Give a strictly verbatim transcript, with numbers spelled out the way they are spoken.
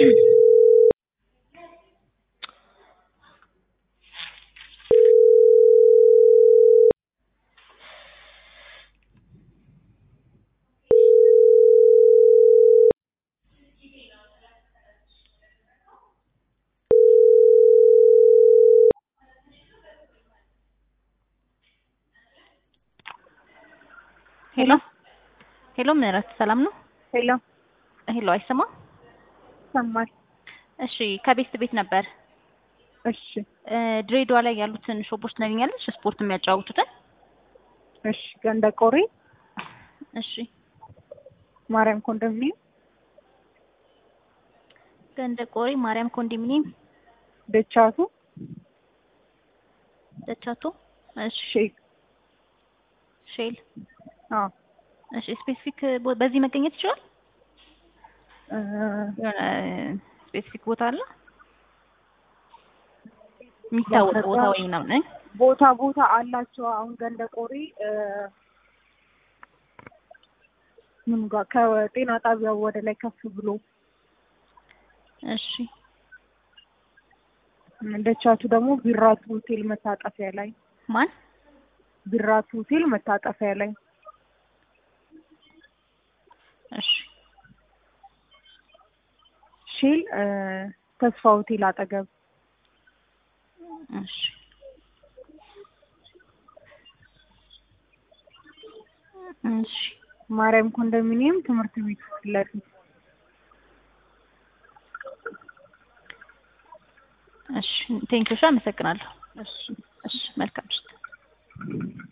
ሄሎ ሄሎ ምህረት ሰላም ነው? ሄሎ ሄሎ አይሰማ? ሰማል። እሺ ከቤት ቤት ነበር። እሺ ድሬዳዋ ላይ ያሉትን ሾፖች ትነግኛለሽ? ስፖርት የሚያጫውቱትን? እሺ ገንደ ቆሬ፣ እሺ ማርያም ኮንዶሚኒየም፣ ገንደ ቆሬ፣ ማርያም ኮንዶሚኒየም፣ ደቻቱ፣ ደቻቱ፣ እሺ ሼክ። ሼል። አዎ እሺ ስፔሲፊክ በዚህ መገኘት ይችላል? እ የሆነ ስፔሲፊክ ቦታ አለ የሚታወቅ ቦታ ወይ ምናምን? ቦታ ቦታ አላቸው። አሁን ገንደ ቆሬ ምን ጋር ከጤና ጣቢያው ወደ ላይ ከፍ ብሎ፣ እሺ ደቻቱ ደግሞ ቢራቱ ሆቴል መታጠፊያ ላይ። ማን? ቢራቱ ሆቴል መታጠፊያ ላይ። እሺ ሼል ተስፋ ሆቴል አጠገብ። እሺ እሺ ማርያም ኮንዶሚኒየም ትምህርት ቤት ፊት ለፊት። እሺ ቴንኪው፣ አመሰግናለሁ። እሺ እሺ መልካም።